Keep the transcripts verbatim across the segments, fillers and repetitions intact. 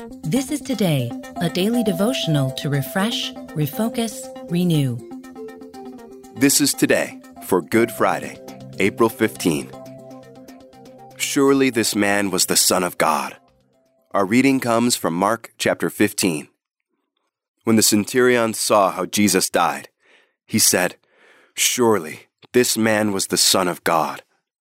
This is Today, a daily devotional to refresh, refocus, renew. This is Today for Good Friday, April fifteenth. Surely this man was the Son of God. Our reading comes from Mark chapter fifteen. When the centurion saw how Jesus died, he said, "Surely this man was the Son of God."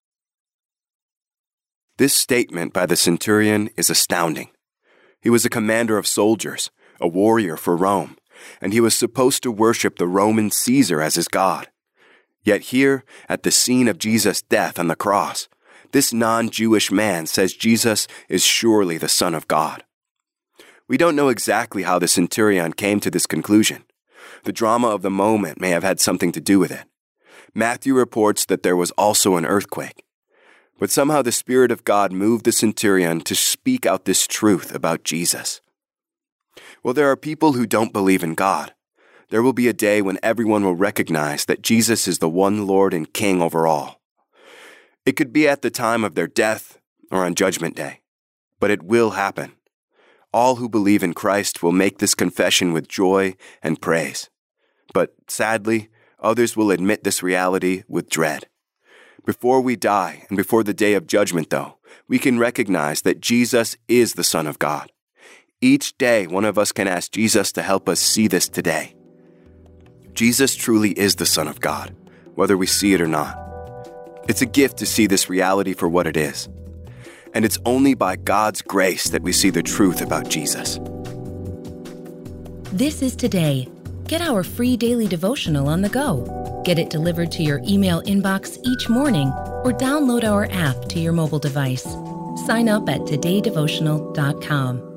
This statement by the centurion is astounding. He was a commander of soldiers, a warrior for Rome, and he was supposed to worship the Roman Caesar as his God. Yet here, at the scene of Jesus' death on the cross, this non-Jewish man says Jesus is surely the Son of God. We don't know exactly how the centurion came to this conclusion. The drama of the moment may have had something to do with it. Matthew reports that there was also an earthquake. But somehow the Spirit of God moved the centurion to speak out this truth about Jesus. Well, there are people who don't believe in God. There will be a day when everyone will recognize that Jesus is the one Lord and King over all. It could be at the time of their death or on Judgment Day, but it will happen. All who believe in Christ will make this confession with joy and praise. But sadly, others will admit this reality with dread. Before we die and before the day of judgment, though, we can recognize that Jesus is the Son of God. Each day, one of us can ask Jesus to help us see this today. Jesus truly is the Son of God, whether we see it or not. It's a gift to see this reality for what it is. And it's only by God's grace that we see the truth about Jesus. This is Today. Get our free daily devotional on the go. Get it delivered to your email inbox each morning or download our app to your mobile device. Sign up at today devotional dot com.